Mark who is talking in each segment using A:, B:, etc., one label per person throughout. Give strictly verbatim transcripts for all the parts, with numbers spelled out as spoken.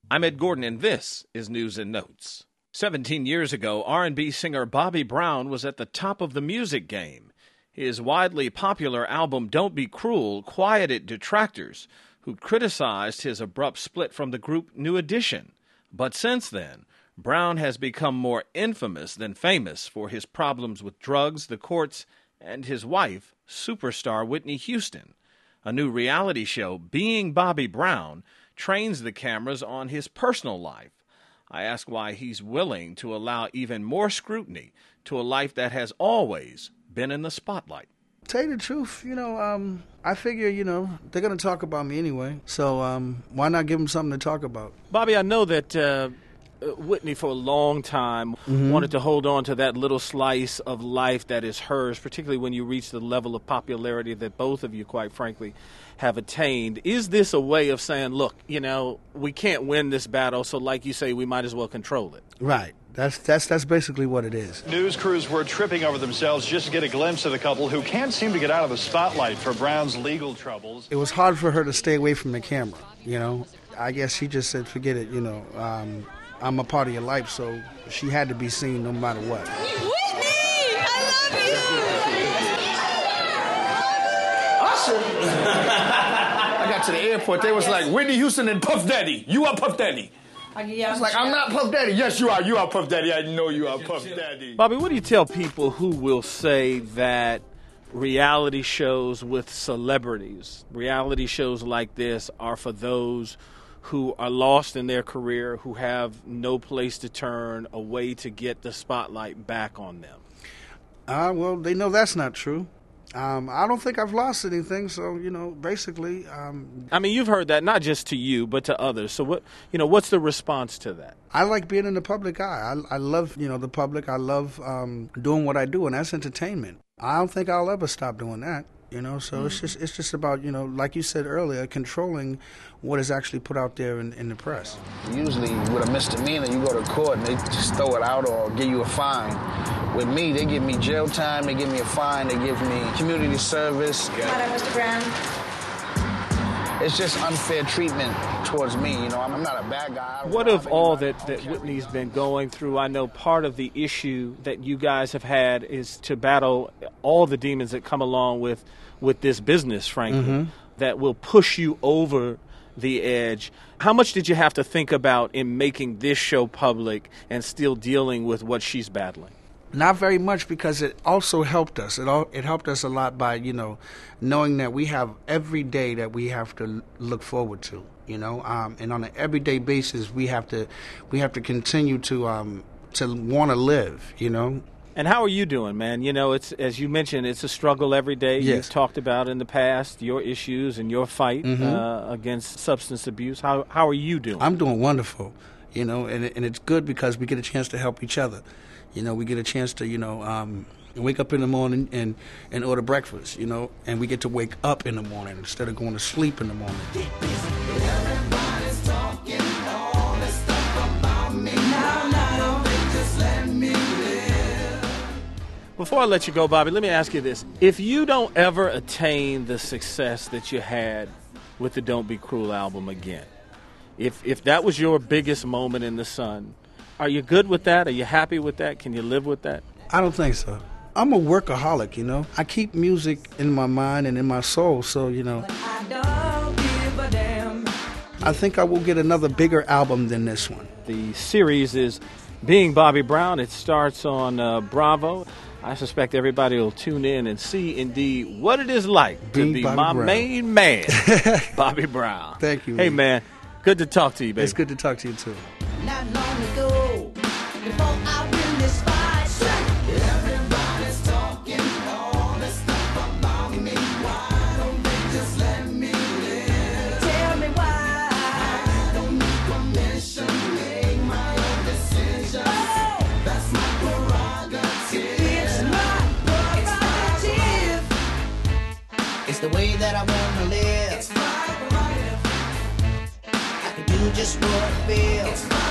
A: I'm Ed Gordon, and this is News and Notes. Seventeen years ago, R and B singer Bobby Brown was at the top of the music game. His widely popular album, Don't Be Cruel, quieted detractors who criticized his abrupt split from the group New Edition. But since then, Brown has become more infamous than famous for his problems with drugs, the courts, and his wife, superstar Whitney Houston. A new reality show, Being Bobby Brown, trains the cameras on his personal life. I ask why he's willing to allow even more scrutiny to a life that has always been in the spotlight.
B: Tell you the truth, you know, um, I figure, you know, they're going to talk about me anyway, so um, why not give them something to talk about?
A: Bobby, I know that uh, Whitney for a long time mm-hmm. wanted to hold on to that little slice of life that is hers, particularly when you reach the level of popularity that both of you, quite frankly, have attained. Is this a way of saying, look, you know, we can't win this battle, so like you say, we might as well control it?
B: Right. That's that's that's basically what it is.
C: News crews were tripping over themselves just to get a glimpse of the couple who can't seem to get out of the spotlight for Brown's legal troubles.
B: It was hard for her to stay away from the camera, you know. I guess she just said, forget it, you know. Um, I'm a part of your life, so she had to be seen no matter what.
D: Whitney! I love you!
E: I got to the airport, they was like, Whitney Houston and Puff Daddy. You are Puff Daddy. I was like, I'm not Puff Daddy. Yes, you are. You are Puff Daddy. I know you are Puff Daddy.
A: Bobby, what do you tell people who will say that reality shows with celebrities, reality shows like this, are for those who are lost in their career, who have no place to turn, a way to get the spotlight back on them?
B: Uh, well, they know that's not true. Um, I don't think I've lost anything, so, you know, basically... Um,
A: I mean, you've heard that not just to you, but to others. So, what you know, what's the response to that?
B: I like being in the public eye. I, I love, you know, the public. I love um, doing what I do, and that's entertainment. I don't think I'll ever stop doing that, you know, so mm. it's just it's just about, you know, like you said earlier, controlling what is actually put out there in, in the press.
E: Usually, with a misdemeanor, you go to court, and they just throw it out or give you a fine. With me, they give me jail time, they give me a fine, they give me community service.
D: Hello, Mister Brown.
E: It's just unfair treatment towards me, you know. I'm not a bad guy.
A: What of all that, that Whitney's been going through? I know part of the issue that you guys have had is to battle all the demons that come along with, with this business, frankly, mm-hmm. that will push you over the edge. How much did you have to think about in making this show public and still dealing with what she's battling?
B: Not very much, because it also helped us. It all, it helped us a lot by, you know, knowing that we have every day that we have to look forward to, you know, um, and on an everyday basis we have to we have to continue to um, to want to live, you know.
A: And how are you doing, man? You know, it's, as you mentioned, it's a struggle every day.
B: Yes.
A: You've talked about in the past your issues and your fight mm-hmm. uh, against substance abuse. How how are you doing?
B: I'm doing wonderful, you know, and and it's good because we get a chance to help each other. You know, we get a chance to, you know, um, wake up in the morning and, and order breakfast, you know, and we get to wake up in the morning instead of going to sleep in the morning.
F: Everybody's talking all this stuff about me. Now, now, they just let me live.
A: Before I let you go, Bobby, let me ask you this. If you don't ever attain the success that you had with the Don't Be Cruel album again, if if that was your biggest moment in the sun, are you good with that? Are you happy with that? Can you live with that?
B: I don't think so. I'm a workaholic, you know. I keep music in my mind and in my soul, so, you know.
F: I don't give a damn.
B: I think I will get another bigger album than this one.
A: The series is Being Bobby Brown. It starts on uh, Bravo. I suspect everybody will tune in and see, indeed, what it is like
B: Being
A: to be
B: Bobby
A: my
B: Brown.
A: main man, Bobby Brown.
B: Thank you.
A: Hey, man. Good to talk to you, baby.
B: It's good to talk to you, too.
F: Not long ago, before I win this fight, everybody's talking all this stuff about me. Why don't they just let me live? Tell me why. I don't need permission to make my own decision. Oh, that's my prerogative. It's my prerogative. It's the way that I want to live. It's my prerogative. I can do just what I feel. It's my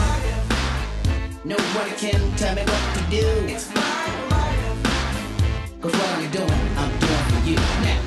F: nobody can tell me what to do. It's my prerogative. 'Cause what I'm doing, I'm doing for you now.